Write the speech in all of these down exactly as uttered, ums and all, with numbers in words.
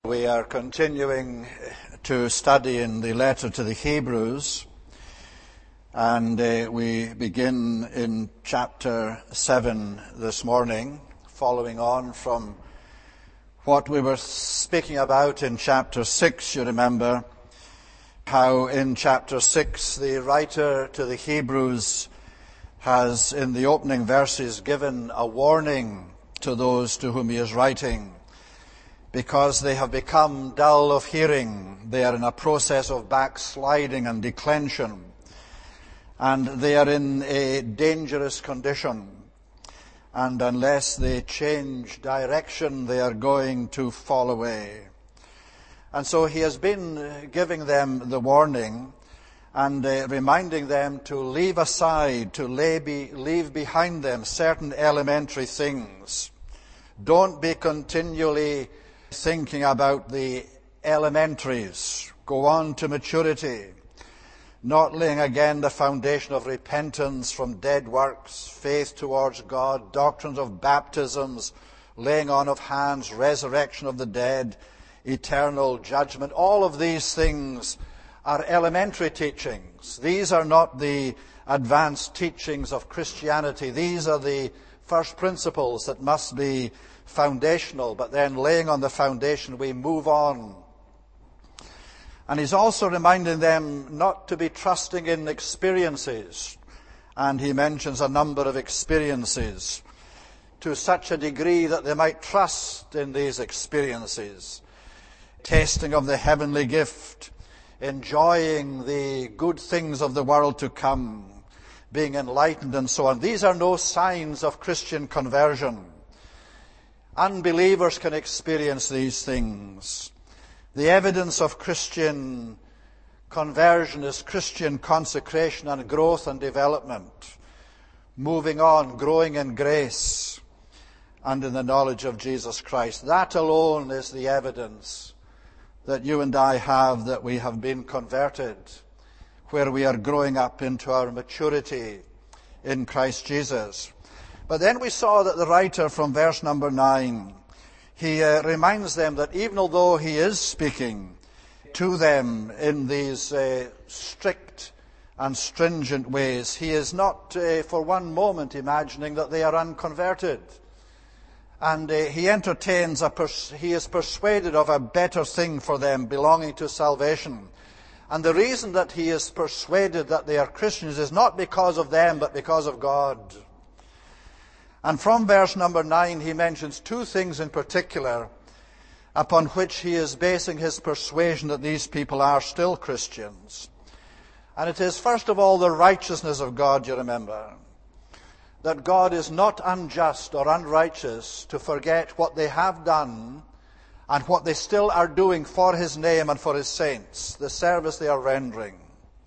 We are continuing to study in the letter to the Hebrews, and uh, we begin in chapter seven this morning, following on from what we were speaking about in chapter six. You remember how in chapter six the writer to the Hebrews has, in the opening verses, given a warning to those to whom he is writing, because they have become dull of hearing. They are in a process of backsliding and declension, and they are in a dangerous condition. And unless they change direction, they are going to fall away. And so he has been giving them the warning and uh, reminding them to leave aside, to lay be, leave behind them certain elementary things. Don't be continually thinking about the elementaries. Go on to maturity, not laying again the foundation of repentance from dead works, faith towards God, doctrines of baptisms, laying on of hands, resurrection of the dead, eternal judgment. All of these things are elementary teachings. These are not the advanced teachings of Christianity. These are the first principles that must be foundational, but then laying on the foundation we move on. And he's also reminding them not to be trusting in experiences. And he mentions a number of experiences to such a degree that they might trust in these experiences. Tasting of the heavenly gift, enjoying the good things of the world to come, being enlightened and so on. These are no signs of Christian conversion. Unbelievers can experience these things. The evidence of Christian conversion is Christian consecration and growth and development. Moving on, growing in grace and in the knowledge of Jesus Christ. That alone is the evidence that you and I have that we have been converted, where we are growing up into our maturity in Christ Jesus. But then we saw that the writer from verse number nine, he uh, reminds them that even although he is speaking to them in these uh, strict and stringent ways, he is not uh, for one moment imagining that they are unconverted. And uh, he entertains, a pers- he is persuaded of a better thing for them belonging to salvation. And the reason that he is persuaded that they are Christians is not because of them, but because of God. And from verse number nine, he mentions two things in particular upon which he is basing his persuasion that these people are still Christians. And it is, first of all, the righteousness of God, you remember. That God is not unjust or unrighteous to forget what they have done and what they still are doing for his name and for his saints, the service they are rendering.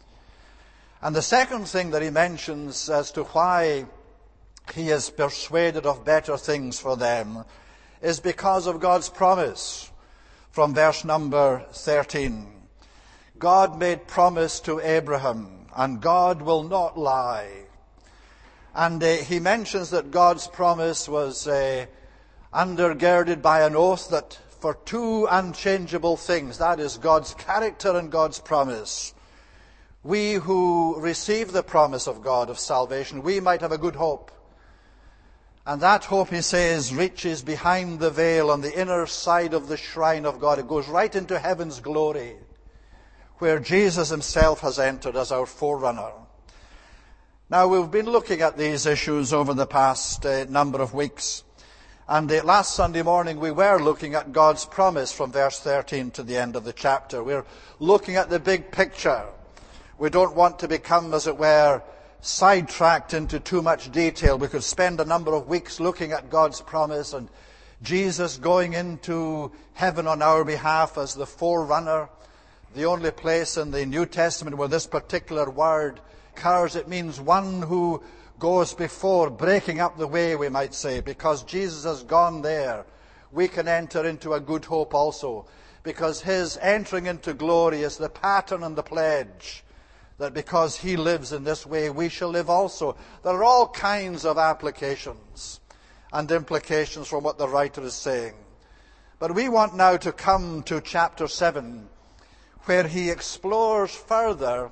And the second thing that he mentions as to why he is persuaded of better things for them is because of God's promise. From verse number thirteen, God made promise to Abraham, and God will not lie. And uh, he mentions that God's promise was uh, undergirded by an oath that for two unchangeable things, that is God's character and God's promise, we who receive the promise of God of salvation, we might have a good hope. And that hope, he says, reaches behind the veil on the inner side of the shrine of God. It goes right into heaven's glory, where Jesus himself has entered as our forerunner. Now, we've been looking at these issues over the past uh, number of weeks. And uh, last Sunday morning, we were looking at God's promise from verse thirteen to the end of the chapter. We're looking at the big picture. We don't want to become, as it were, sidetracked into too much detail. We could spend a number of weeks looking at God's promise and Jesus going into heaven on our behalf as the forerunner. The only place in the New Testament where this particular word occurs, it means one who goes before, breaking up the way, we might say. Because Jesus has gone there, we can enter into a good hope also. Because his entering into glory is the pattern and the pledge that because he lives in this way, we shall live also. There are all kinds of applications and implications from what the writer is saying. But we want now to come to chapter seven, where he explores further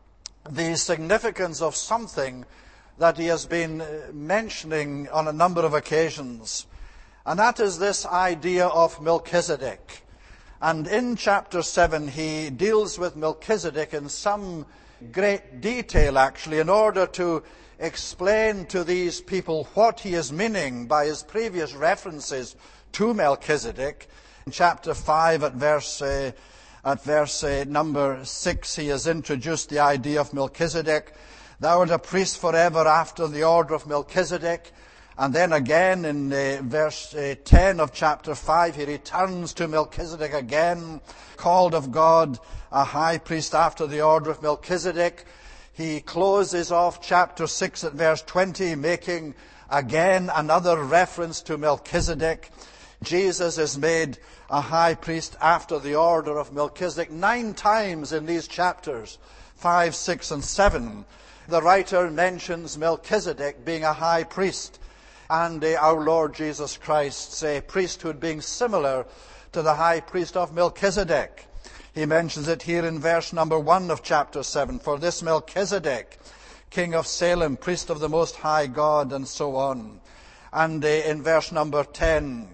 the significance of something that he has been mentioning on a number of occasions. And that is this idea of Melchizedek. And in chapter seven, he deals with Melchizedek in some great detail, actually, in order to explain to these people what he is meaning by his previous references to Melchizedek. In chapter five, at verse uh, at verse uh, number six, he has introduced the idea of Melchizedek. Thou art a priest forever after the order of Melchizedek. And then again in uh, verse uh, ten of chapter five, he returns to Melchizedek again, called of God, a high priest after the order of Melchizedek. He closes off chapter six at verse twenty, making again another reference to Melchizedek. Jesus is made a high priest after the order of Melchizedek. Nine times in these chapters, five, six, and seven, the writer mentions Melchizedek being a high priest, and uh, our Lord Jesus Christ's uh, priesthood being similar to the high priest of Melchizedek. He mentions it here in verse number one of chapter seven. For this Melchizedek, king of Salem, priest of the Most High God, and so on. And uh, in verse number ten,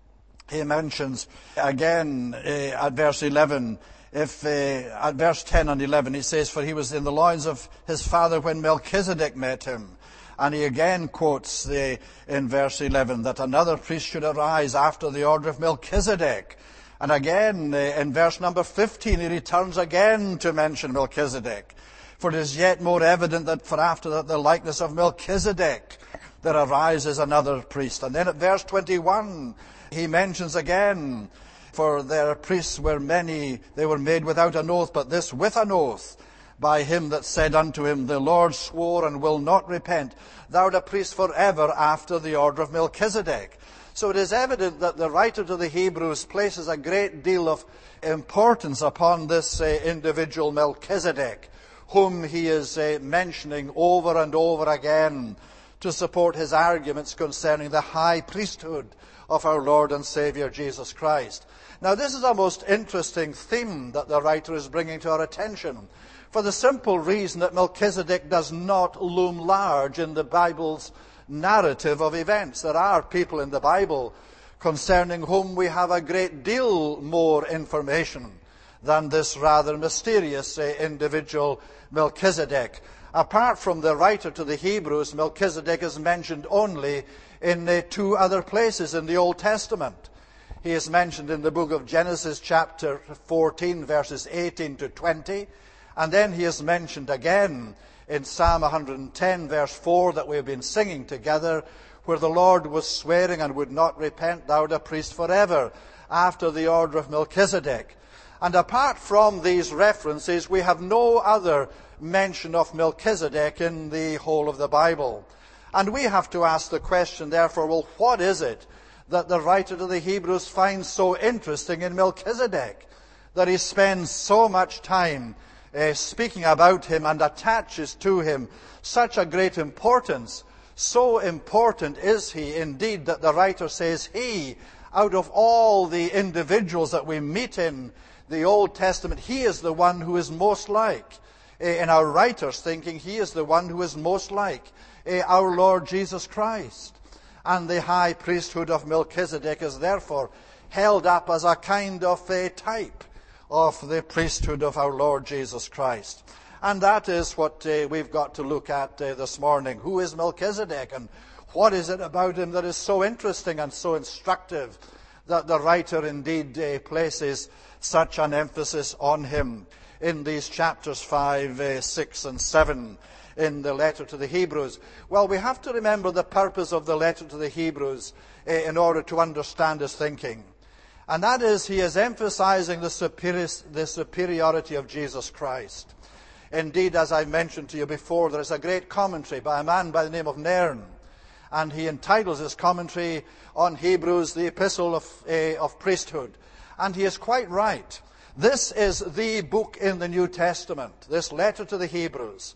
he mentions again uh, at verse eleven, if uh, at verse ten and eleven, he says, for he was in the loins of his father when Melchizedek met him. And he again quotes the, in verse eleven that another priest should arise after the order of Melchizedek. And again, uh, in verse number fifteen, he returns again to mention Melchizedek. For it is yet more evident that for after that the likeness of Melchizedek there arises another priest. And then at verse twenty-one, he mentions again, for their priests were many, they were made without an oath, but this with an oath, by him that said unto him, the Lord swore and will not repent, thou art a priest forever after the order of Melchizedek. So it is evident that the writer to the Hebrews places a great deal of importance upon this uh, individual Melchizedek, whom he is uh, mentioning over and over again to support his arguments concerning the high priesthood of our Lord and Savior Jesus Christ. Now this is a most interesting theme that the writer is bringing to our attention, for the simple reason that Melchizedek does not loom large in the Bible's narrative of events. There are people in the Bible concerning whom we have a great deal more information than this rather mysterious uh, individual Melchizedek. Apart from the writer to the Hebrews, Melchizedek is mentioned only in uh, two other places in the Old Testament. He is mentioned in the book of Genesis chapter fourteen, verses eighteen to twenty, and then he is mentioned again in Psalm one hundred ten, verse four, that we have been singing together, where the Lord was swearing and would not repent, thou art a priest forever, after the order of Melchizedek. And apart from these references, we have no other mention of Melchizedek in the whole of the Bible. And we have to ask the question, therefore, well, what is it that the writer to the Hebrews finds so interesting in Melchizedek, that he spends so much time uh, speaking about him and attaches to him such a great importance? So important is he indeed that the writer says he, out of all the individuals that we meet in the Old Testament, he is the one who is most like, uh, in our writer's thinking, he is the one who is most like uh, our Lord Jesus Christ. And the high priesthood of Melchizedek is therefore held up as a kind of a type of the priesthood of our Lord Jesus Christ. And that is what uh, we've got to look at uh, this morning. Who is Melchizedek, and what is it about him that is so interesting and so instructive that the writer indeed uh, places such an emphasis on him in these chapters five, uh, six, and seven in the letter to the Hebrews? Well, we have to remember the purpose of the letter to the Hebrews uh, in order to understand his thinking. And that is, he is emphasizing the, superi- the superiority of Jesus Christ. Indeed, as I mentioned to you before, there is a great commentary by a man by the name of Nairn, and he entitles his commentary on Hebrews the Epistle of, uh, of Priesthood. And he is quite right. This is the book in the New Testament, this letter to the Hebrews,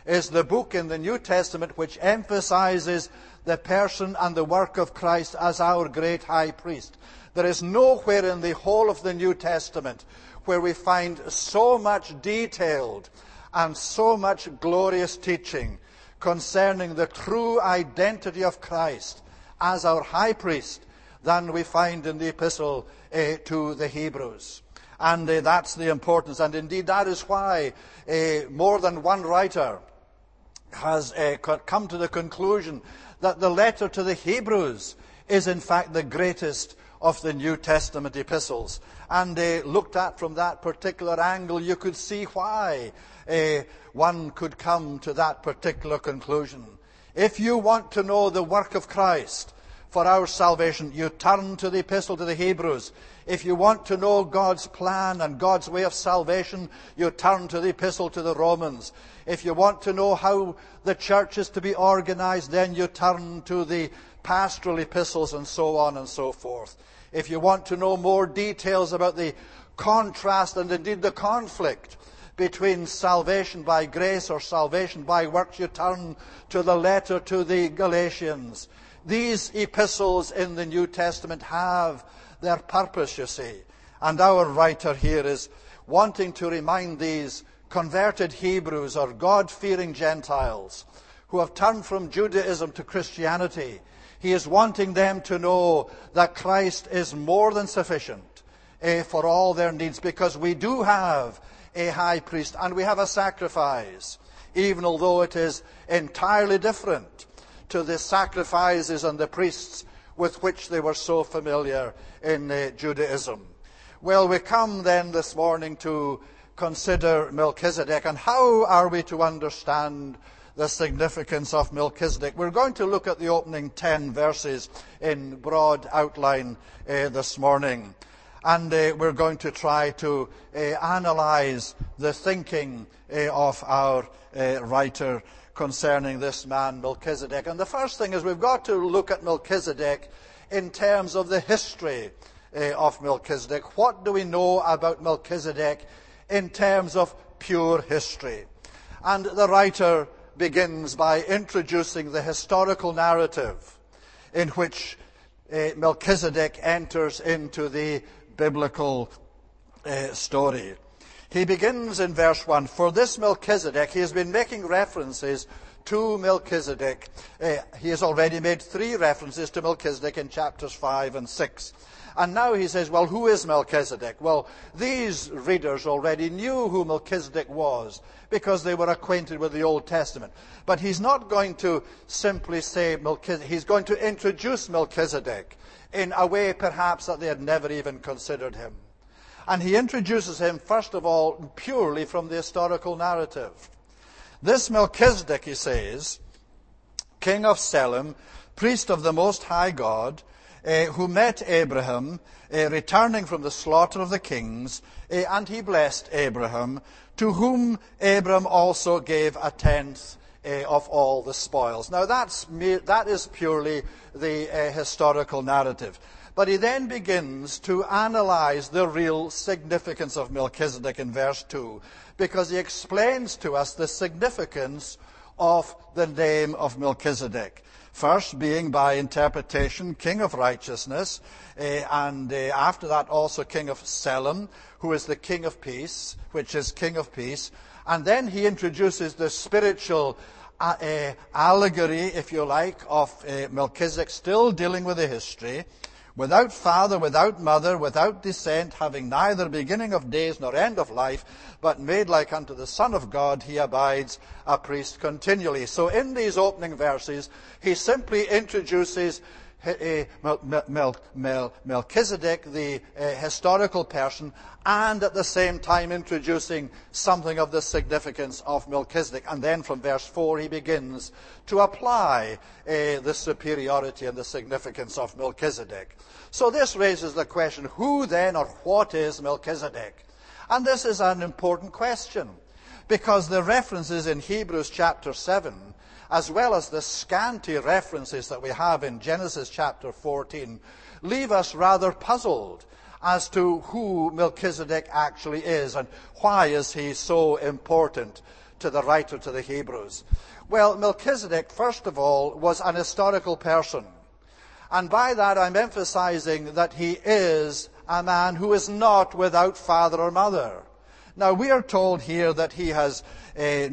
is the book in the New Testament which emphasizes the person and the work of Christ as our great high priest. There is nowhere in the whole of the New Testament where we find so much detailed and so much glorious teaching concerning the true identity of Christ as our high priest than we find in the epistle uh, to the Hebrews. And uh, that's the importance. And indeed, that is why uh, more than one writer has uh, come to the conclusion that the letter to the Hebrews is in fact the greatest of the New Testament epistles. And uh, looked at from that particular angle, you could see why uh, one could come to that particular conclusion. If you want to know the work of Christ for our salvation, you turn to the epistle to the Hebrews. If you want to know God's plan and God's way of salvation, you turn to the epistle to the Romans. If you want to know how the church is to be organized, then you turn to the pastoral epistles and so on and so forth. If you want to know more details about the contrast and indeed the conflict between salvation by grace or salvation by works, you turn to the letter to the Galatians. These epistles in the New Testament have their purpose, you see. And our writer here is wanting to remind these converted Hebrews or God-fearing Gentiles who have turned from Judaism to Christianity. He is wanting them to know that Christ is more than sufficient uh, for all their needs, because we do have a high priest and we have a sacrifice, even although it is entirely different to the sacrifices and the priests with which they were so familiar in uh, Judaism. Well, we come then this morning to consider Melchizedek, and how are we to understand the significance of Melchizedek? We're going to look at the opening ten verses in broad outline uh, this morning. And uh, we're going to try to uh, analyze the thinking uh, of our uh, writer concerning this man, Melchizedek. And the first thing is we've got to look at Melchizedek in terms of the history uh, of Melchizedek. What do we know about Melchizedek in terms of pure history? And the writer begins by introducing the historical narrative in which uh, Melchizedek enters into the biblical uh, story. He begins in verse one. For this Melchizedek, he has been making references to Melchizedek. Uh, he has already made three references to Melchizedek in chapters five and six. And now he says, well, who is Melchizedek? Well, these readers already knew who Melchizedek was because they were acquainted with the Old Testament. But he's not going to simply say Melchizedek. He's going to introduce Melchizedek in a way perhaps that they had never even considered him. And he introduces him, first of all, purely from the historical narrative. This Melchizedek, he says, king of Salem, priest of the Most High God, Uh, who met Abraham, uh, returning from the slaughter of the kings, uh, and he blessed Abraham, to whom Abraham also gave a tenth uh, of all the spoils. Now that's that is purely the uh, historical narrative. But he then begins to analyze the real significance of Melchizedek in verse two, because he explains to us the significance of the name of Melchizedek. First, being by interpretation king of righteousness, uh, and uh, after that also king of Salem, who is the king of peace, which is king of peace. And then he introduces the spiritual uh, uh, allegory, if you like, of uh, Melchizedek, still dealing with the history. Without father, without mother, without descent, having neither beginning of days nor end of life, but made like unto the Son of God, he abides a priest continually. So in these opening verses, he simply introduces uh, Mel, Mel, Mel, Melchizedek, the uh, historical person, and at the same time introducing something of the significance of Melchizedek. And then from verse four, he begins to apply uh, the superiority and the significance of Melchizedek. So this raises the question, who then or what is Melchizedek? And this is an important question, because the references in Hebrews chapter seven, as well as the scanty references that we have in Genesis chapter fourteen, leave us rather puzzled as to who Melchizedek actually is and why is he so important to the writer to the Hebrews? Well, Melchizedek, first of all, was an historical person. And by that I'm emphasizing that he is a man who is not without father or mother. Now, we are told here that he has uh,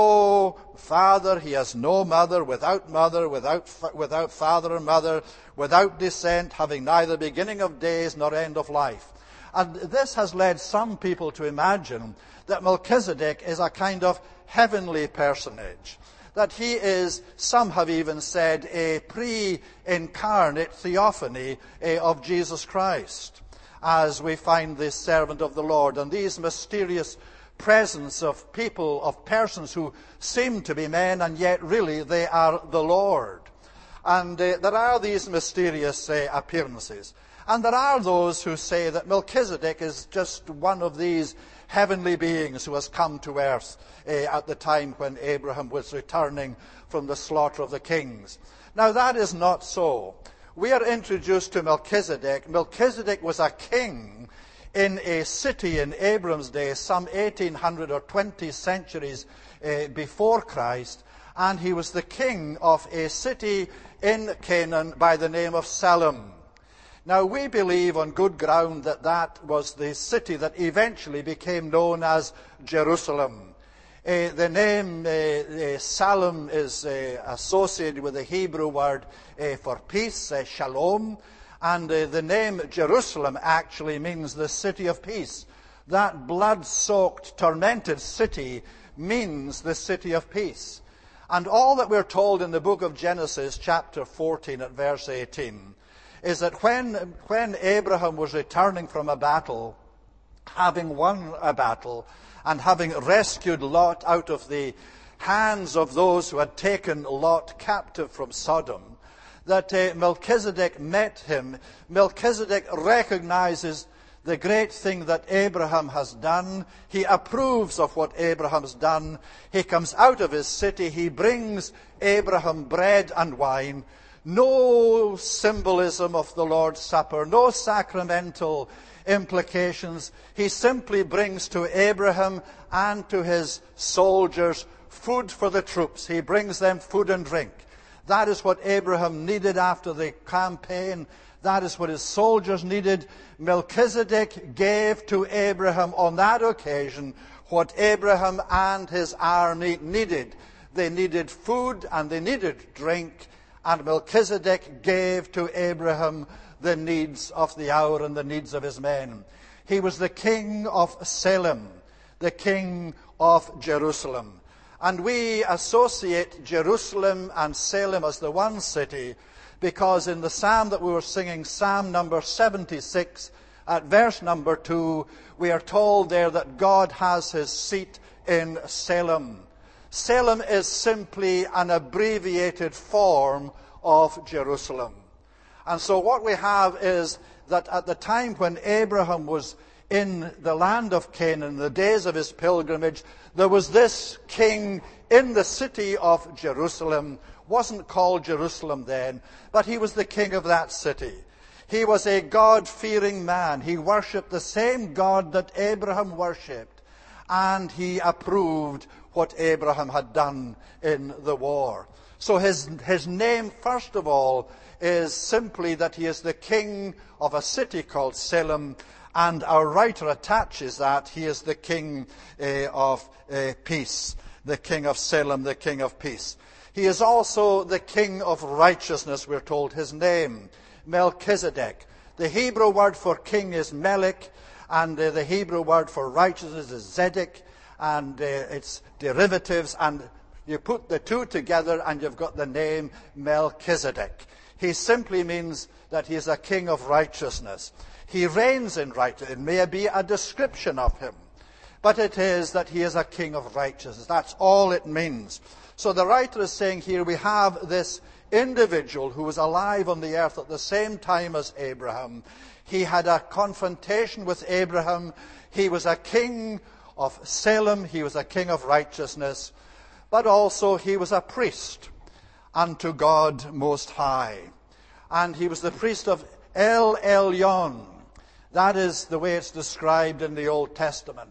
no father, he has no mother, without mother, without without father or mother, without descent, having neither beginning of days nor end of life. And this has led some people to imagine that Melchizedek is a kind of heavenly personage, that he is, some have even said, a pre-incarnate theophany uh, of Jesus Christ, as we find this servant of the Lord, and these mysterious presence of people, of persons who seem to be men, and yet really they are the Lord. And uh, there are these mysterious uh, appearances. And there are those who say that Melchizedek is just one of these heavenly beings who has come to earth uh, at the time when Abraham was returning from the slaughter of the kings. Now, that is not so. We are introduced to Melchizedek. Melchizedek was a king in a city in Abram's day, some eighteen hundred or twenty centuries uh, before Christ, and he was the king of a city in Canaan by the name of Salem. Now, we believe on good ground that that was the city that eventually became known as Jerusalem. Uh, the name uh, uh, Salem is uh, associated with the Hebrew word uh, for peace, uh, shalom, and uh, the name Jerusalem actually means the city of peace. That blood-soaked, tormented city means the city of peace. And all that we're told in the book of Genesis, chapter fourteen at verse eighteen, is that when, when Abraham was returning from a battle, having won a battle, and having rescued Lot out of the hands of those who had taken Lot captive from Sodom, that uh, Melchizedek met him. Melchizedek recognizes the great thing that Abraham has done. He approves of what Abraham has done. He comes out of his city. He brings Abraham bread and wine. No symbolism of the Lord's Supper, no sacramental implications. He simply brings to Abraham and to his soldiers food for the troops. He brings them food and drink. That is what Abraham needed after the campaign. That is what his soldiers needed. Melchizedek gave to Abraham on that occasion what Abraham and his army needed. They needed food and they needed drink. And Melchizedek gave to Abraham the needs of the hour and the needs of his men. He was the king of Salem, the king of Jerusalem. And we associate Jerusalem and Salem as the one city because in the psalm that we were singing, Psalm number seventy-six, at verse number two, we are told there that God has his seat in Salem. Salem is simply an abbreviated form of Jerusalem. And so what we have is that at the time when Abraham was in the land of Canaan, the days of his pilgrimage, there was this king in the city of Jerusalem. Wasn't called Jerusalem then, but he was the king of that city. He was a God-fearing man. He worshipped the same God that Abraham worshipped, and he approved what Abraham had done in the war. So his, his name, first of all, is simply that he is the king of a city called Salem, and our writer attaches that he is the king uh, of uh, peace, the king of Salem, the king of peace. He is also the king of righteousness, we're told. His name, Melchizedek. The Hebrew word for king is Melech, and uh, the Hebrew word for righteousness is Zedek, and uh, its derivatives, and you put the two together and you've got the name Melchizedek. He simply means that he is a king of righteousness. He reigns in righteousness. It may be a description of him, but it is that he is a king of righteousness. That's all it means. So the writer is saying here we have this individual who was alive on the earth at the same time as Abraham. He had a confrontation with Abraham. He was a king of Salem. He was a king of righteousness. But also he was a priest unto God Most High. And he was the priest of El Elyon. That is the way it's described in the Old Testament.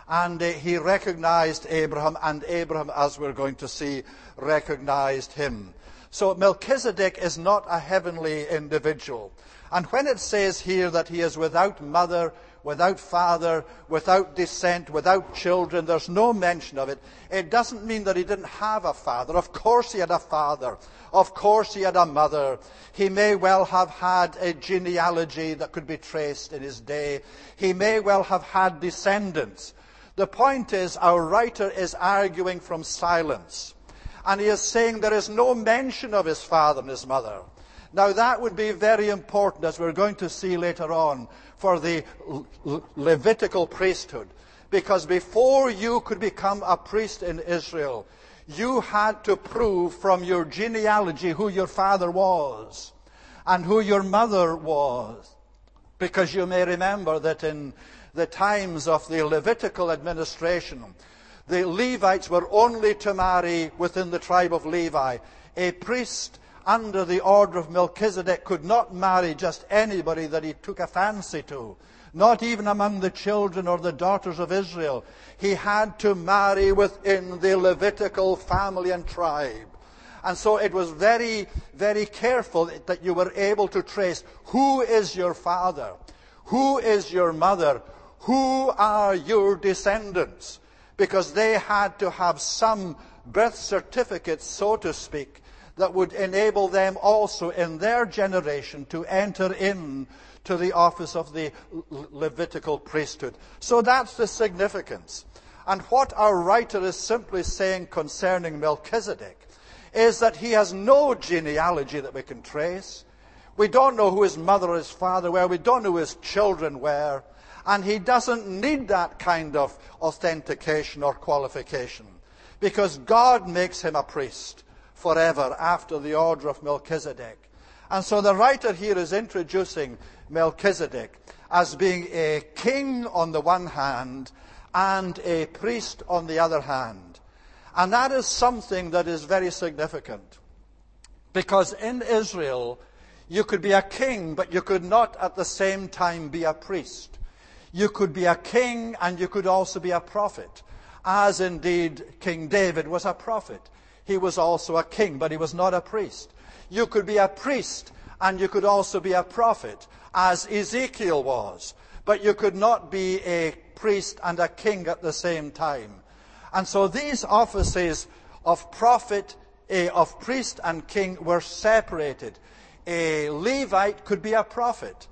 And uh, he recognized Abraham, and Abraham, as we're going to see, recognized him. So Melchizedek is not a heavenly individual. And when it says here that he is without mother, without father, without descent, without children, there's no mention of it. It doesn't mean that he didn't have a father. Of course he had a father. Of course he had a mother. He may well have had a genealogy that could be traced in his day. He may well have had descendants. The point is, our writer is arguing from silence. And he is saying there is no mention of his father and his mother. Now that would be very important, as we're going to see later on, for the Le- Levitical priesthood. Because before you could become a priest in Israel, you had to prove from your genealogy who your father was and who your mother was. Because you may remember that in the times of the Levitical administration, the Levites were only to marry within the tribe of Levi. A priest under the order of Melchizedek could not marry just anybody that he took a fancy to, not even among the children or the daughters of Israel. He had to marry within the Levitical family and tribe. And so it was very, very careful that you were able to trace who is your father, who is your mother, who are your descendants, because they had to have some birth certificate, so to speak, that would enable them also in their generation to enter in to the office of the Levitical priesthood. So that's the significance. And what our writer is simply saying concerning Melchizedek is that he has no genealogy that we can trace. We don't know who his mother or his father were. We don't know who his children were. And he doesn't need that kind of authentication or qualification, because God makes him a priest forever after the order of Melchizedek. And so the writer here is introducing Melchizedek as being a king on the one hand and a priest on the other hand. And that is something that is very significant, because in Israel you could be a king, but you could not at the same time be a priest. You could be a king and you could also be a prophet, as indeed King David was a prophet. He was also a king, but he was not a priest. You could be a priest and you could also be a prophet, as Ezekiel was. But you could not be a priest and a king at the same time. And so these offices of prophet, of priest and king were separated. A Levite could be a prophet.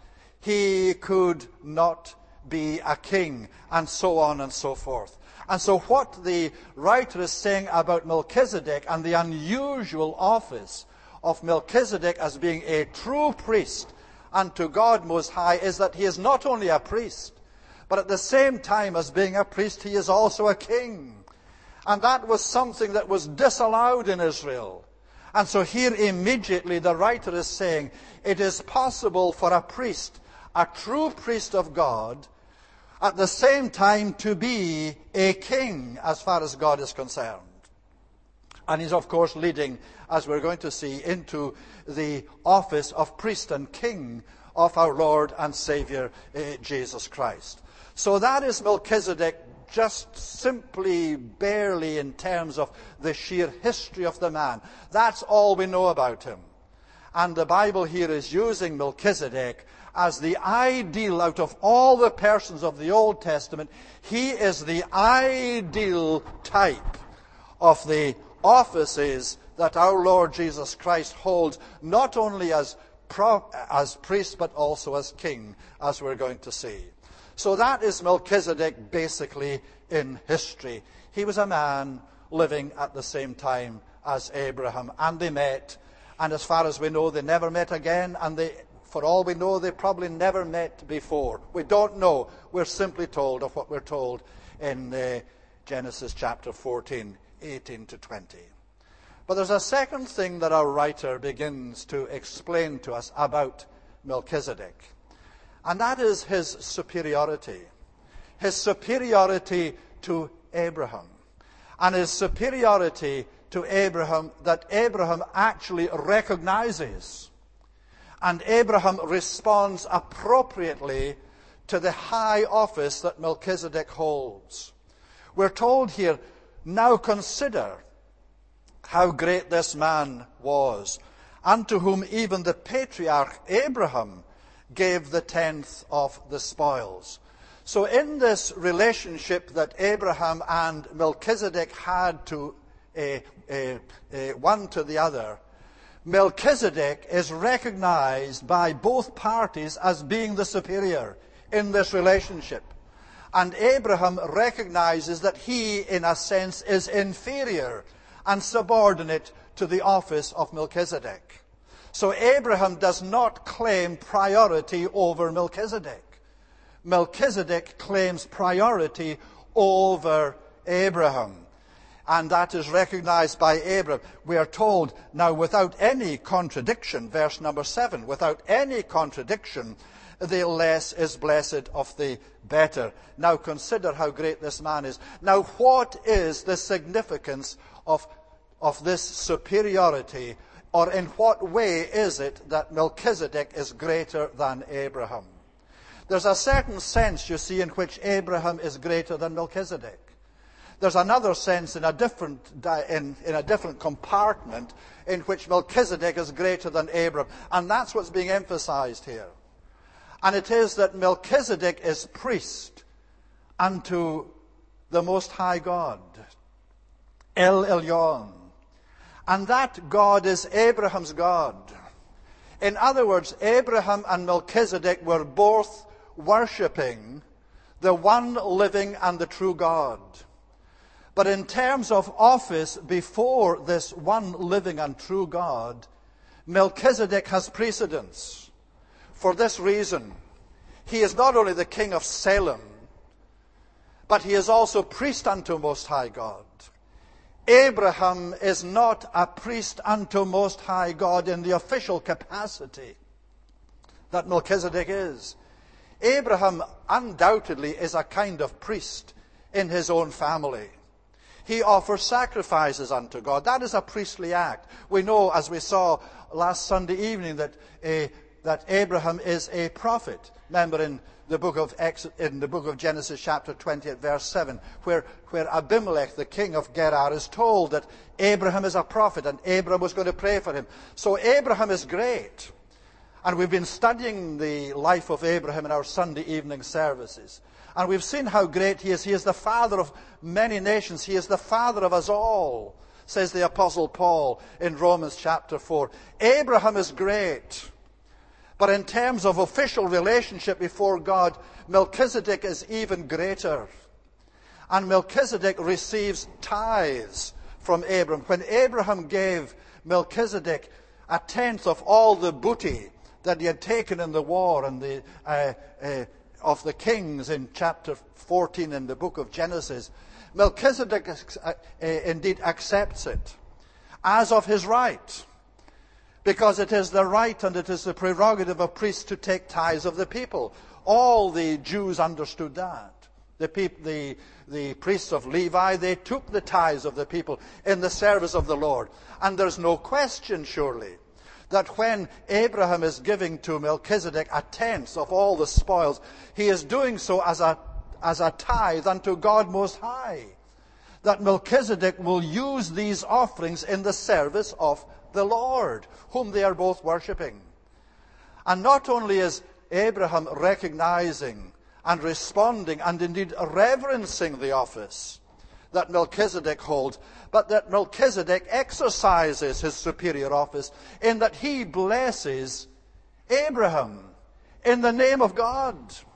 He could not be a king, and so on and so forth. And so what the writer is saying about Melchizedek and the unusual office of Melchizedek as being a true priest unto God Most High is that he is not only a priest, but at the same time as being a priest, he is also a king. And that was something that was disallowed in Israel. And so here immediately the writer is saying it is possible for a priest, a true priest of God, at the same time to be a king as far as God is concerned. And he's of course leading, as we're going to see, into the office of priest and king of our Lord and Savior uh, Jesus Christ. So that is Melchizedek, just simply barely in terms of the sheer history of the man. That's all we know about him. And the Bible here is using Melchizedek as the ideal out of all the persons of the Old Testament. He is the ideal type of the offices that our Lord Jesus Christ holds, not only as, pro- as priest, but also as king, as we're going to see. So that is Melchizedek basically in history. He was a man living at the same time as Abraham, and they met. And as far as we know, they never met again, and they, for all we know, they probably never met before. We don't know. We're simply told of what we're told in uh, Genesis chapter fourteen, eighteen to twenty. But there's a second thing that our writer begins to explain to us about Melchizedek, and that is his superiority. His superiority to Abraham. And his superiority to Abraham that Abraham actually recognizes. And Abraham responds appropriately to the high office that Melchizedek holds. We're told here, now consider how great this man was, unto whom even the patriarch Abraham gave the tenth of the spoils. So in this relationship that Abraham and Melchizedek had to uh, uh, uh, one to the other, Melchizedek is recognized by both parties as being the superior in this relationship. And Abraham recognizes that he, in a sense, is inferior and subordinate to the office of Melchizedek. So Abraham does not claim priority over Melchizedek. Melchizedek claims priority over Abraham. And that is recognized by Abraham. We are told, now without any contradiction, verse number seven, without any contradiction, the less is blessed of the better. Now consider how great this man is. Now what is the significance of, of this superiority, or in what way is it that Melchizedek is greater than Abraham? There's a certain sense, you see, in which Abraham is greater than Melchizedek. There's another sense in a different in, in a different compartment in which Melchizedek is greater than Abraham. And that's what's being emphasized here. And it is that Melchizedek is priest unto the Most High God, El Elyon. And that God is Abraham's God. In other words, Abraham and Melchizedek were both worshipping the one living and the true God. But in terms of office before this one living and true God, Melchizedek has precedence. For this reason, he is not only the king of Salem, but he is also priest unto Most High God. Abraham is not a priest unto Most High God in the official capacity that Melchizedek is. Abraham undoubtedly is a kind of priest in his own family. He offers sacrifices unto God. That is a priestly act. We know, as we saw last Sunday evening, that uh, that Abraham is a prophet. Remember in the book of Ex- in the book of Genesis, chapter twenty, at verse seven, where where Abimelech, the king of Gerar, is told that Abraham is a prophet, and Abraham was going to pray for him. So Abraham is great, and we've been studying the life of Abraham in our Sunday evening services. And we've seen how great he is. He is the father of many nations. He is the father of us all, says the Apostle Paul in Romans chapter four. Abraham is great. But in terms of official relationship before God, Melchizedek is even greater. And Melchizedek receives tithes from Abraham. When Abraham gave Melchizedek a tenth of all the booty that he had taken in the war and the uh, uh, of the kings in chapter fourteen in the book of Genesis, Melchizedek uh, uh, indeed accepts it as of his right, because it is the right and it is the prerogative of priests to take tithes of the people. All the Jews understood that. The, peop- the, the priests of Levi, they took the tithes of the people in the service of the Lord. And there's no question, surely, that when Abraham is giving to Melchizedek a tenth of all the spoils, he is doing so as a, as a tithe unto God Most High. That Melchizedek will use these offerings in the service of the Lord, whom they are both worshipping. And not only is Abraham recognizing and responding and indeed reverencing the office that Melchizedek holds, but that Melchizedek exercises his superior office in that he blesses Abraham in the name of God.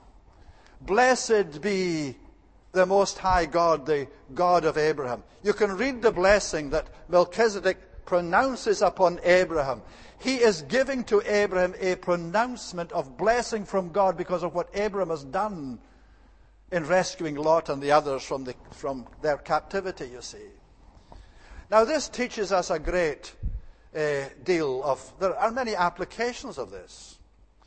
Blessed be the Most High God, the God of Abraham. You can read the blessing that Melchizedek pronounces upon Abraham. He is giving to Abraham a pronouncement of blessing from God because of what Abraham has done in rescuing Lot and the others from, the, from their captivity, you see. Now, this teaches us a great uh, deal of... There are many applications of this.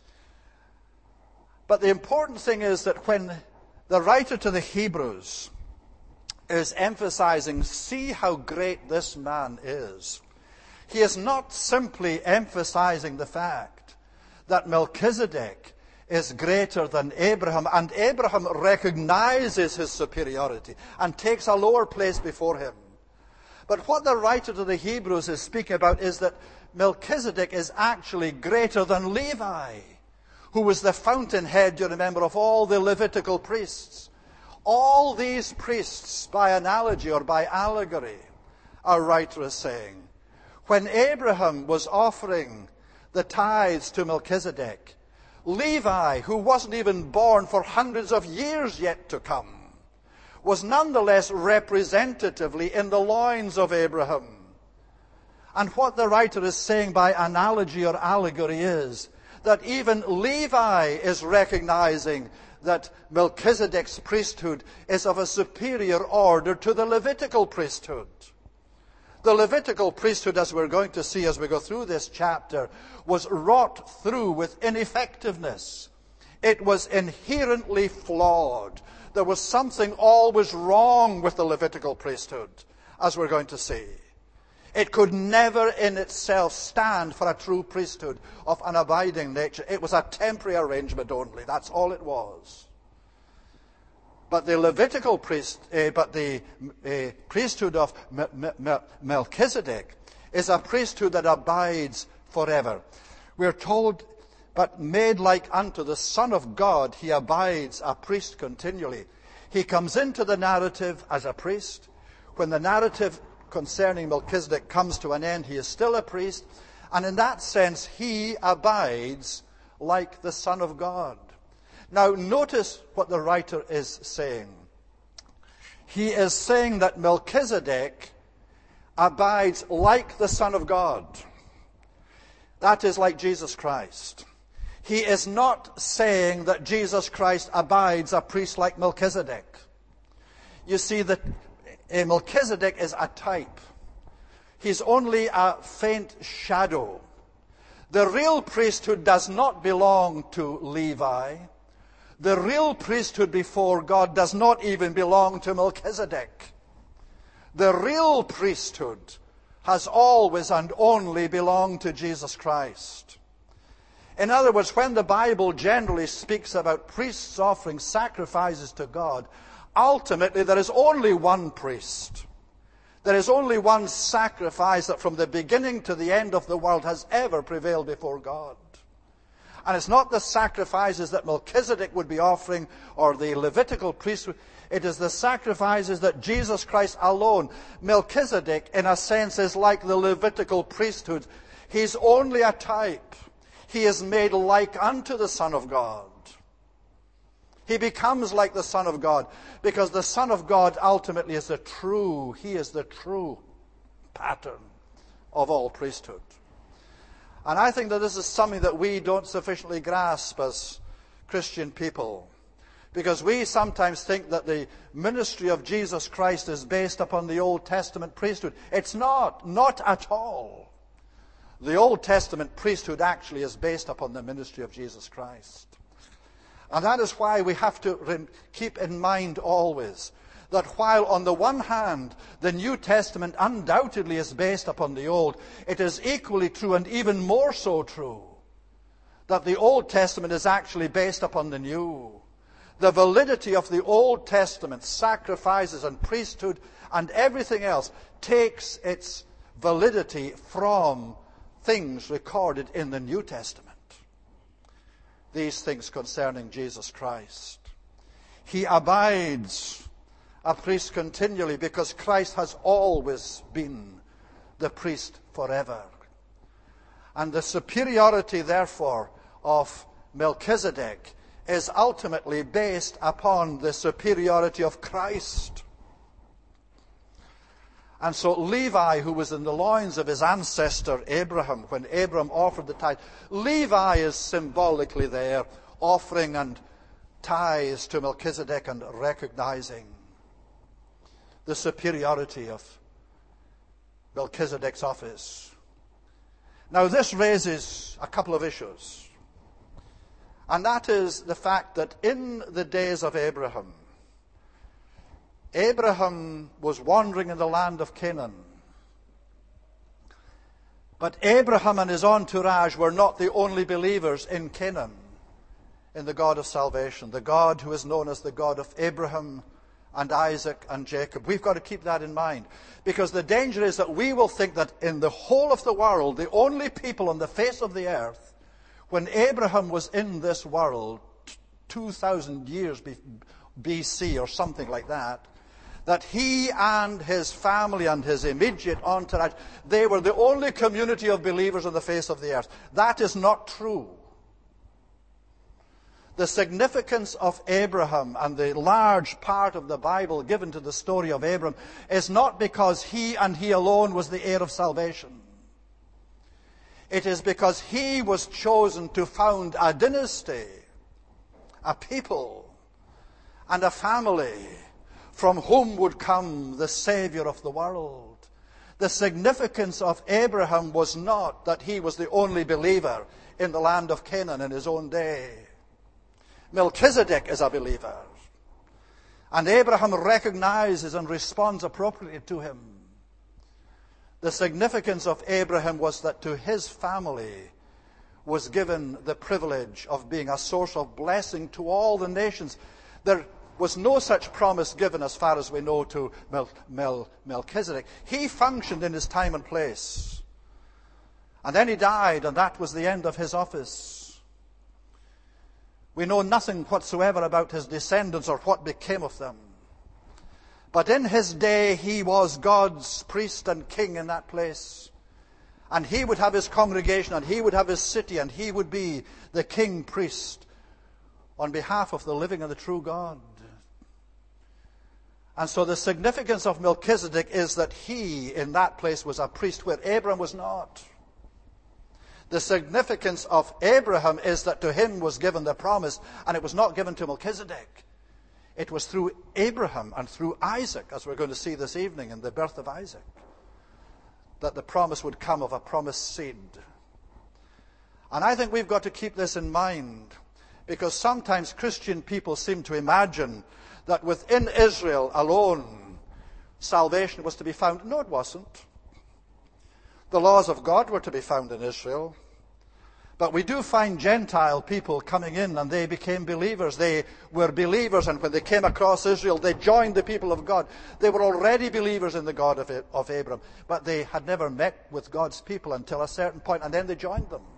But the important thing is that when the writer to the Hebrews is emphasizing, see how great this man is, he is not simply emphasizing the fact that Melchizedek is greater than Abraham, and Abraham recognizes his superiority and takes a lower place before him. But what the writer to the Hebrews is speaking about is that Melchizedek is actually greater than Levi, who was the fountainhead, you remember, of all the Levitical priests. All these priests, by analogy or by allegory, our writer is saying, when Abraham was offering the tithes to Melchizedek, Levi, who wasn't even born for hundreds of years yet to come, was nonetheless representatively in the loins of Abraham. And what the writer is saying by analogy or allegory is that even Levi is recognizing that Melchizedek's priesthood is of a superior order to the Levitical priesthood. The Levitical priesthood, as we're going to see as we go through this chapter, was wrought through with ineffectiveness. It was inherently flawed. There was something always wrong with the Levitical priesthood, as we're going to see. It could never in itself stand for a true priesthood of an abiding nature. It was a temporary arrangement only. That's all it was. But the Levitical priest, uh, but the uh, priesthood of M- M- Melchizedek is a priesthood that abides forever. We're told, but made like unto the Son of God, he abides a priest continually. He comes into the narrative as a priest. When the narrative concerning Melchizedek comes to an end, he is still a priest. And in that sense, he abides like the Son of God. Now, notice what the writer is saying. He is saying that Melchizedek abides like the Son of God. That is like Jesus Christ. He is not saying that Jesus Christ abides a priest like Melchizedek. You see, that Melchizedek is a type. He's only a faint shadow. The real priesthood does not belong to Levi. The real priesthood before God does not even belong to Melchizedek. The real priesthood has always and only belonged to Jesus Christ. In other words, when the Bible generally speaks about priests offering sacrifices to God, ultimately there is only one priest. There is only one sacrifice that from the beginning to the end of the world has ever prevailed before God. And it's not the sacrifices that Melchizedek would be offering or the Levitical priesthood. It is the sacrifices that Jesus Christ alone. Melchizedek, in a sense, is like the Levitical priesthood. He's only a type. He is made like unto the Son of God. He becomes like the Son of God because the Son of God ultimately is the true, he is the true pattern of all priesthood. And I think that this is something that we don't sufficiently grasp as Christian people, because we sometimes think that the ministry of Jesus Christ is based upon the Old Testament priesthood. It's not, not at all. The Old Testament priesthood actually is based upon the ministry of Jesus Christ. And that is why we have to keep in mind always that while on the one hand the New Testament undoubtedly is based upon the Old, it is equally true and even more so true that the Old Testament is actually based upon the New. The validity of the Old Testament sacrifices and priesthood and everything else takes its validity from things recorded in the New Testament. These things concerning Jesus Christ. He abides a priest continually because Christ has always been the priest forever. And the superiority, therefore, of Melchizedek is ultimately based upon the superiority of Christ. And so Levi, who was in the loins of his ancestor Abraham, when Abraham offered the tithe, Levi is symbolically there, offering and tithes to Melchizedek and recognizing the superiority of Melchizedek's office. Now this raises a couple of issues. And that is the fact that in the days of Abraham, Abraham was wandering in the land of Canaan. But Abraham and his entourage were not the only believers in Canaan. in the God of salvation, the God who is known as the God of Abraham and Isaac and Jacob. We've got to keep that in mind, because the danger is that we will think that in the whole of the world, the only people on the face of the earth, when Abraham was in this world two thousand years B C or something like that, that he and his family and his immediate entourage, they were the only community of believers on the face of the earth. That is not true. The significance of Abraham and the large part of the Bible given to the story of Abraham is not because he and he alone was the heir of salvation. It is because he was chosen to found a dynasty, a people, and a family from whom would come the Savior of the world. The significance of Abraham was not that he was the only believer in the land of Canaan in his own day. Melchizedek is a believer. And Abraham recognizes and responds appropriately to him. The significance of Abraham was that to his family was given the privilege of being a source of blessing to all the nations. There was no such promise given, as far as we know, to Mel- Mel- Melchizedek. He functioned in his time and place. And then he died, and that was the end of his office. We know nothing whatsoever about his descendants or what became of them. But in his day, he was God's priest and king in that place. And he would have his congregation, and he would have his city, and he would be the king priest on behalf of the living and the true God. And so the significance of Melchizedek is that he, in that place, was a priest where Abraham was not. The significance of Abraham is that to him was given the promise, and it was not given to Melchizedek. It was through Abraham and through Isaac, as we're going to see this evening in the birth of Isaac, that the promise would come of a promised seed. And I think we've got to keep this in mind, because sometimes Christian people seem to imagine that within Israel alone salvation was to be found. No, it wasn't. The laws of God were to be found in Israel. But we do find Gentile people coming in, and they became believers. They were believers, and when they came across Israel, they joined the people of God. They were already believers in the God of, of Abraham, but they had never met with God's people until a certain point, and then they joined them.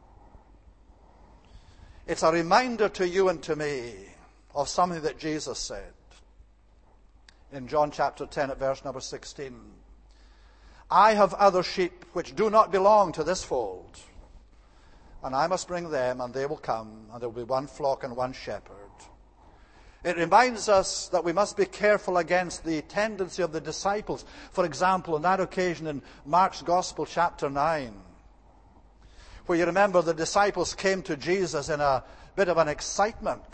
It's a reminder to you and to me of something that Jesus said in John chapter ten at verse number sixteen. I have other sheep which do not belong to this fold, and I must bring them, and they will come, and there will be one flock and one shepherd. It reminds us that we must be careful against the tendency of the disciples. For example, on that occasion in Mark's Gospel, chapter nine, where you remember the disciples came to Jesus in a bit of an excitement.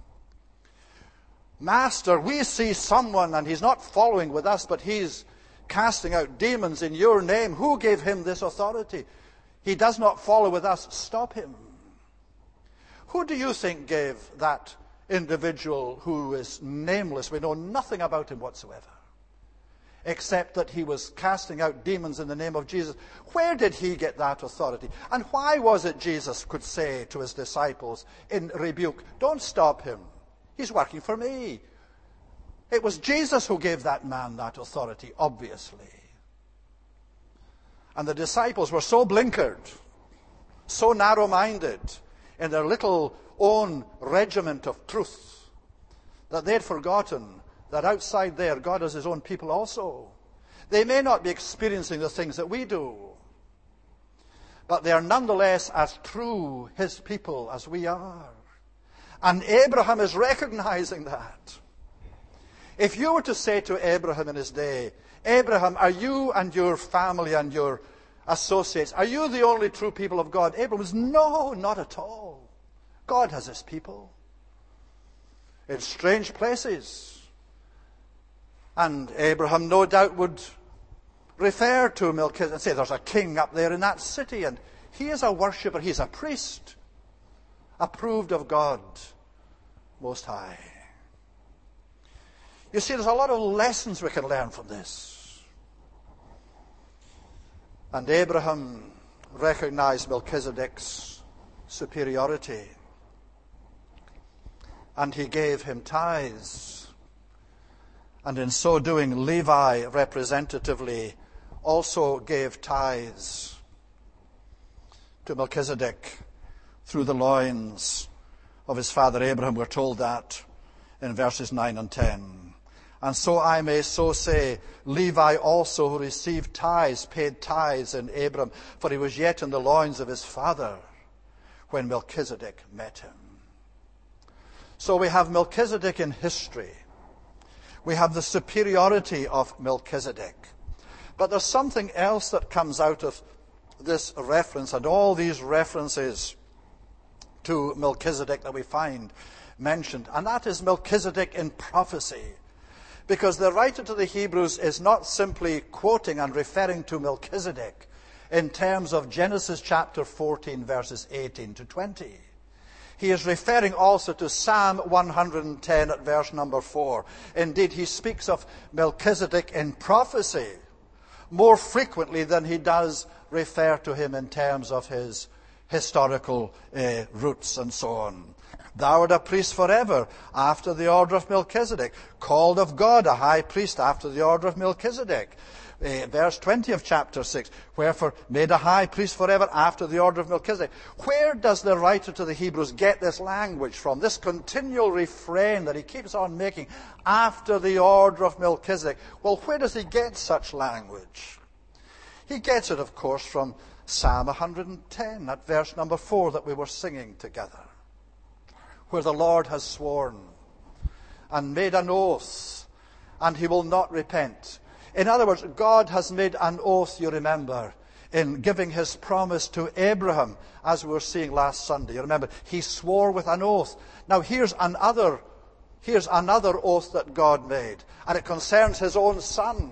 Master, we see someone, and he's not following with us, but he's casting out demons in your name. Who gave him this authority? He does not follow with us. Stop him. Who do you think gave that individual who is nameless? We know nothing about him whatsoever, except that he was casting out demons in the name of Jesus. Where did he get that authority? And why was it Jesus could say to his disciples in rebuke, don't stop him. He's working for me. It was Jesus who gave that man that authority, obviously. And the disciples were so blinkered, so narrow-minded in their little own regiment of truth, that they'd forgotten that outside there, God has his own people also. They may not be experiencing the things that we do, but they are nonetheless as true his people as we are. And Abraham is recognizing that. If you were to say to Abraham in his day, Abraham, are you and your family and your associates, are you the only true people of God? Abraham was, no, not at all. God has his people in strange places. And Abraham no doubt would refer to Melchizedek and say, there's a king up there in that city, and he is a worshipper, he's a priest, approved of God Most High. You see, there's a lot of lessons we can learn from this. And Abraham recognized Melchizedek's superiority. and he gave him tithes. And in so doing, Levi representatively also gave tithes to Melchizedek through the loins of his father Abraham. We're told that in verses nine and ten. And so I may so say, Levi also, who received tithes, paid tithes in Abraham, for he was yet in the loins of his father when Melchizedek met him. So we have Melchizedek in history. We have the superiority of Melchizedek. But there's something else that comes out of this reference and all these references to Melchizedek that we find mentioned, and that is Melchizedek in prophecy. Because the writer to the Hebrews is not simply quoting and referring to Melchizedek in terms of Genesis chapter fourteen, verses eighteen to twenty. He is referring also to Psalm one hundred ten at verse number four. Indeed, he speaks of Melchizedek in prophecy more frequently than he does refer to him in terms of his historical uh, roots and so on. Thou art a priest forever, after the order of Melchizedek. Called of God, a high priest after the order of Melchizedek. Uh, verse twenty of chapter six. Wherefore, made a high priest forever, after the order of Melchizedek. Where does the writer to the Hebrews get this language from? This continual refrain that he keeps on making, after the order of Melchizedek. Well, where does he get such language? He gets it, of course, from Psalm one hundred ten, at verse number four that we were singing together, where the Lord has sworn and made an oath, and he will not repent. In other words, God has made an oath, you remember, in giving his promise to Abraham, as we were seeing last Sunday. You remember, he swore with an oath. Now here's another, here's another oath that God made, and it concerns his own son.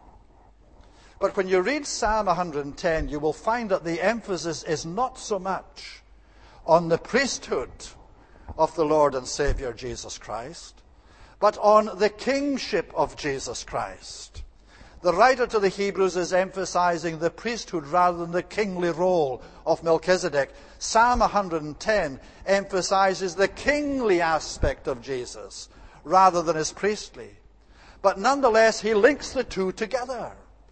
But when you read Psalm one hundred ten, you will find that the emphasis is not so much on the priesthood of the Lord and Savior Jesus Christ, but on the kingship of Jesus Christ. The writer to the Hebrews is emphasizing the priesthood rather than the kingly role of Melchizedek. Psalm one hundred ten emphasizes the kingly aspect of Jesus rather than his priestly. But nonetheless, he links the two together,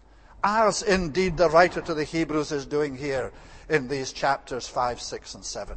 as indeed the writer to the Hebrews is doing here in these chapters five, six, and seven.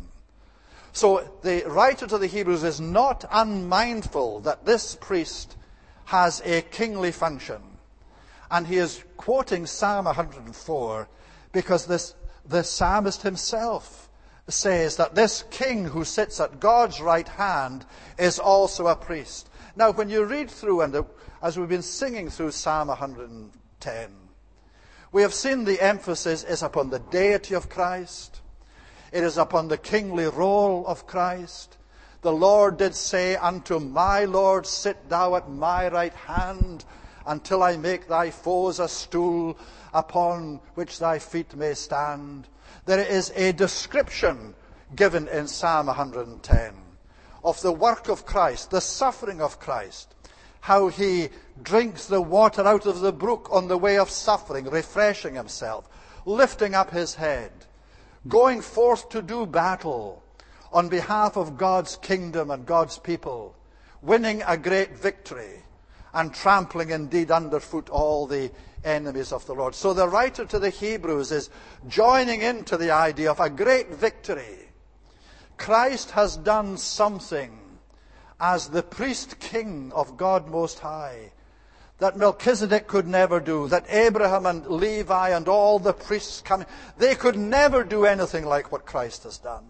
So the writer to the Hebrews is not unmindful that this priest has a kingly function. And he is quoting Psalm one hundred four because this, the psalmist himself says that this king who sits at God's right hand is also a priest. Now, when you read through, and as we've been singing through Psalm one hundred ten, we have seen the emphasis is upon the deity of Christ. It is upon the kingly role of Christ. The Lord did say unto my Lord, sit thou at my right hand, until I make thy foes a stool upon which thy feet may stand. There is a description given in Psalm one hundred ten of the work of Christ, the suffering of Christ, how he drinks the water out of the brook on the way of suffering, refreshing himself, lifting up his head, going forth to do battle on behalf of God's kingdom and God's people, winning a great victory, and trampling indeed underfoot all the enemies of the Lord. So the writer to the Hebrews is joining into the idea of a great victory. Christ has done something as the priest king of God Most High that Melchizedek could never do, that Abraham and Levi and all the priests coming, they could never do anything like what Christ has done.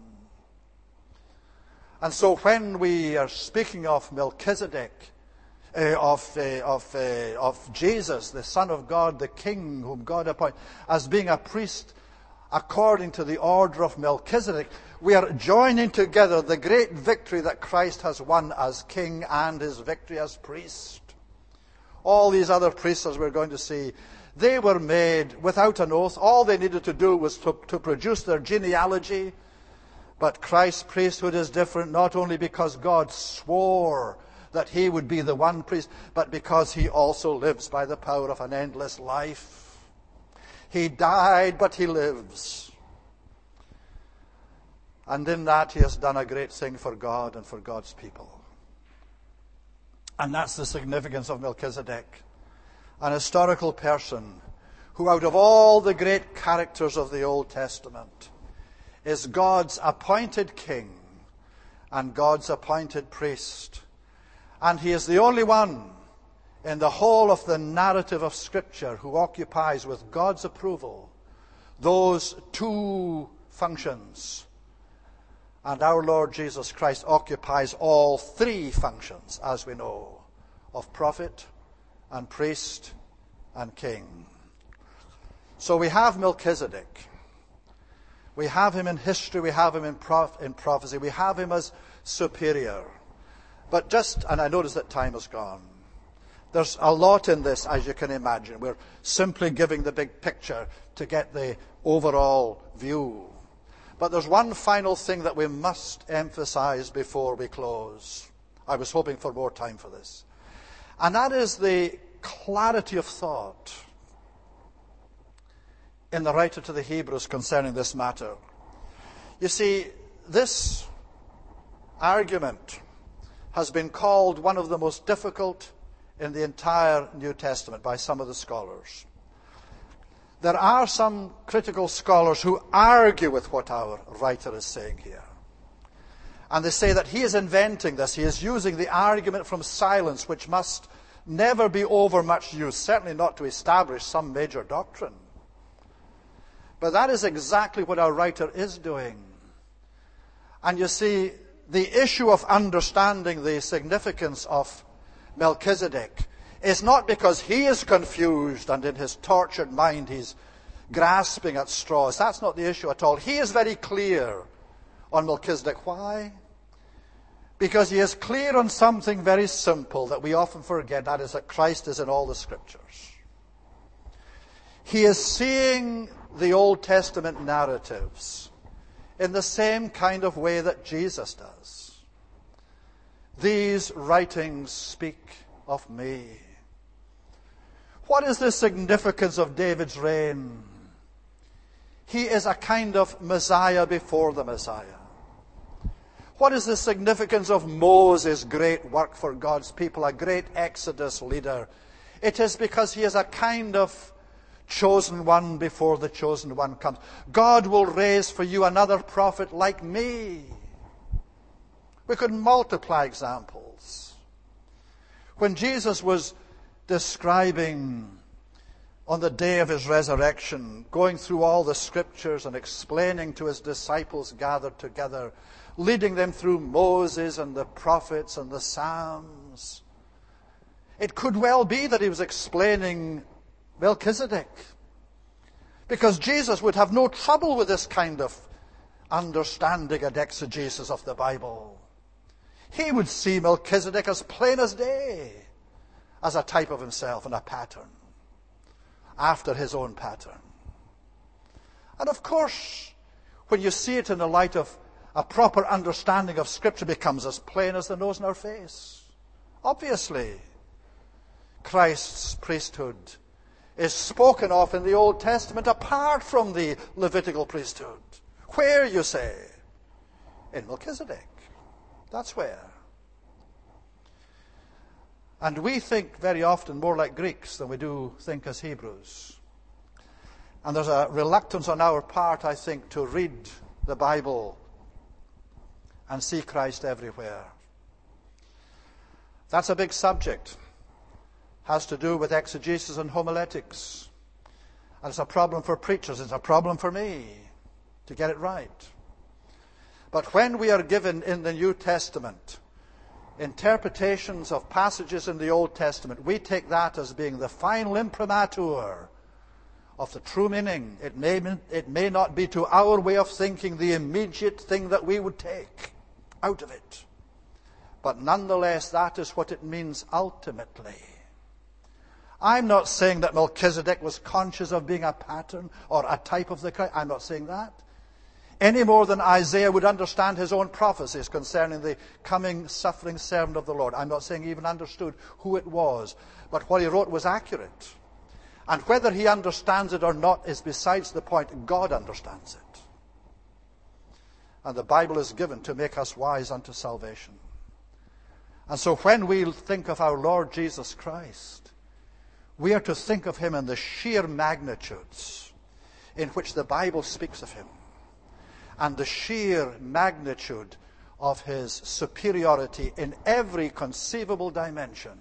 And so when we are speaking of Melchizedek, Uh, of, uh, of, uh, of Jesus, the Son of God, the King whom God appointed, as being a priest according to the order of Melchizedek, we are joining together the great victory that Christ has won as King and his victory as priest. All these other priests, as we're going to see, they were made without an oath. All they needed to do was to, to produce their genealogy. But Christ's priesthood is different, not only because God swore that he would be the one priest, but because he also lives by the power of an endless life. He died, but he lives. And in that he has done a great thing for God and for God's people. And that's the significance of Melchizedek, an historical person who, out of all the great characters of the Old Testament, is God's appointed king and God's appointed priest. And he is the only one in the whole of the narrative of Scripture who occupies, with God's approval, those two functions. And our Lord Jesus Christ occupies all three functions, as we know, of prophet and priest and king. So we have Melchizedek. We have him in history. We have him in, prof- in prophecy. We have him as superior. But just, and I notice that time has gone, there's a lot in this, as you can imagine. We're simply giving the big picture to get the overall view. But there's one final thing that we must emphasize before we close. I was hoping for more time for this. And that is the clarity of thought in the writer to the Hebrews concerning this matter. You see, this argument has been called one of the most difficult in the entire New Testament by some of the scholars. There are some critical scholars who argue with what our writer is saying here. And they say that he is inventing this. He is using the argument from silence, which must never be over much used, certainly not to establish some major doctrine. But that is exactly what our writer is doing. And you see, the issue of understanding the significance of Melchizedek is not because he is confused and in his tortured mind he's grasping at straws. That's not the issue at all. He is very clear on Melchizedek. Why? Because he is clear on something very simple that we often forget, that is that Christ is in all the Scriptures. He is seeing the Old Testament narratives in the same kind of way that Jesus does. These writings speak of me. What is the significance of David's reign? He is a kind of Messiah before the Messiah. What is the significance of Moses' great work for God's people, a great Exodus leader? It is because he is a kind of chosen one before the chosen one comes. God will raise for you another prophet like me. We could multiply examples. When Jesus was describing on the day of his resurrection, going through all the Scriptures and explaining to his disciples gathered together, leading them through Moses and the prophets and the Psalms, it could well be that he was explaining Melchizedek, because Jesus would have no trouble with this kind of understanding and exegesis of the Bible. He would see Melchizedek as plain as day, as a type of himself and a pattern, after his own pattern. And of course, when you see it in the light of a proper understanding of Scripture, becomes as plain as the nose in our face. Obviously, Christ's priesthood is spoken of in the Old Testament apart from the Levitical priesthood. Where, you say? In Melchizedek. That's where. And we think very often more like Greeks than we do think as Hebrews. And there's a reluctance on our part, I think, to read the Bible and see Christ everywhere. That's a big subject. Has to do with exegesis and homiletics. And it's a problem for preachers. It's a problem for me to get it right. But when we are given in the New Testament interpretations of passages in the Old Testament, we take that as being the final imprimatur of the true meaning. It may, it may not be to our way of thinking the immediate thing that we would take out of it. But nonetheless, that is what it means ultimately. I'm not saying that Melchizedek was conscious of being a pattern or a type of the Christ. I'm not saying that. Any more than Isaiah would understand his own prophecies concerning the coming suffering servant of the Lord. I'm not saying he even understood who it was. But what he wrote was accurate. And whether he understands it or not is besides the point. God understands it. And the Bible is given to make us wise unto salvation. And so when we think of our Lord Jesus Christ, we are to think of him in the sheer magnitudes in which the Bible speaks of him, and the sheer magnitude of his superiority in every conceivable dimension.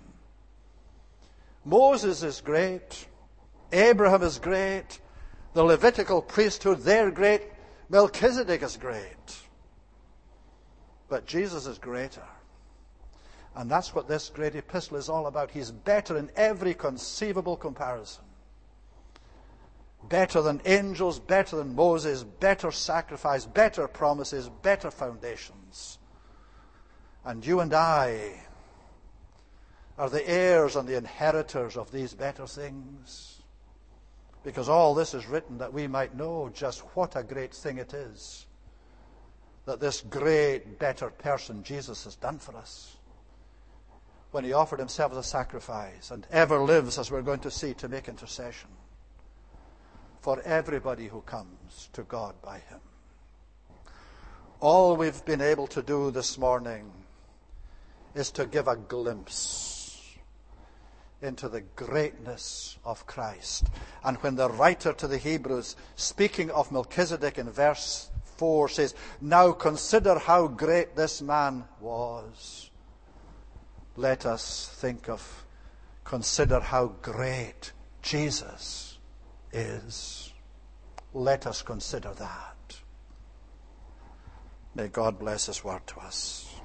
Moses is great. Abraham is great. The Levitical priesthood, they're great. Melchizedek is great. But Jesus is greater. And that's what this great epistle is all about. He's better in every conceivable comparison. Better than angels, better than Moses, better sacrifice, better promises, better foundations. And you and I are the heirs and the inheritors of these better things. Because all this is written that we might know just what a great thing it is that this great, better person, Jesus, has done for us when he offered himself as a sacrifice and ever lives, as we're going to see, to make intercession for everybody who comes to God by him. All we've been able to do this morning is to give a glimpse into the greatness of Christ. And when the writer to the Hebrews, speaking of Melchizedek in verse four, says, "Now consider how great this man was," let us think of, consider how great Jesus is. Let us consider that. May God bless his word to us.